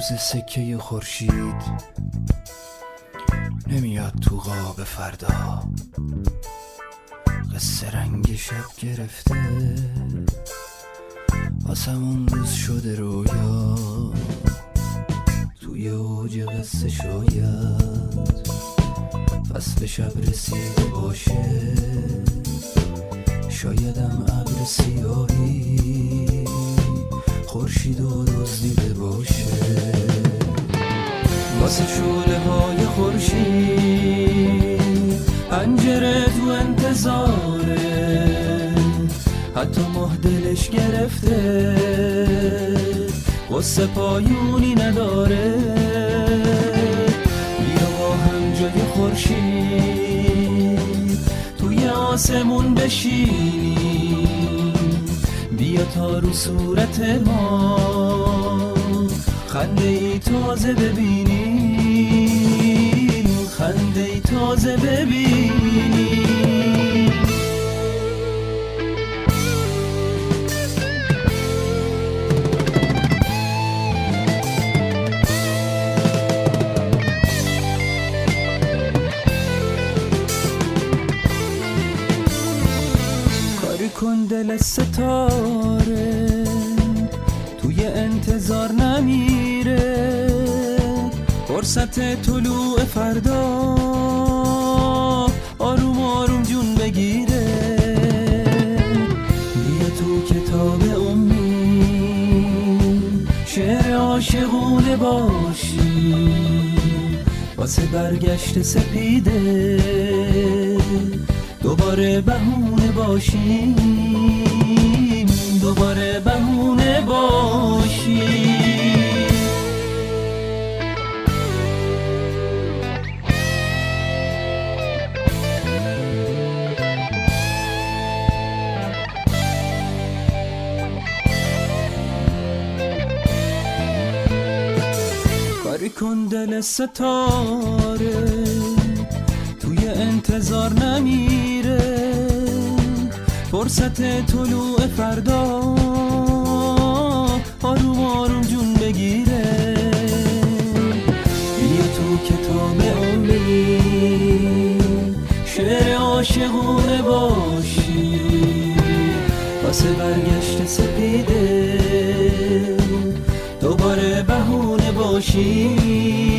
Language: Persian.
روز سکه خورشید نمیاد تو قاب فردا، قصه رنگ شب گرفته واسمون روز شده رویا، توی اوج قصه شاید فصل شب رسیده باشه، شایدم ابر سیاهی خورشید و دزدیده باشه. واسه شعله های خورشید پنجره تو انتظاره، حتی ماه دلش گرفته قصه پایونی نداره. بیا با هم جای خورشید توی آسمون بشینیم، بیا تا رو صورت ما خنده ای تازه ببینیم، خنده ای تازه ببینیم. کاری کن دل ستاره توی انتظار نمیره، فرصت طلوع فردا آروم آروم جون بگیره. بیا تو کتاب امید شعر عاشقونه باشی، واسه برگشت سپیده دوباره بهونه باشیم، دوباره بهونه باشیم. کاری کن دل ستاره توی انتظار نمیره، فرصت طلوع فردا آروم آروم جون بگیره. بیا تو کتاب امید شعر عاشقونه باشی، واسه برگشت سپیده دوباره بهونه باشی.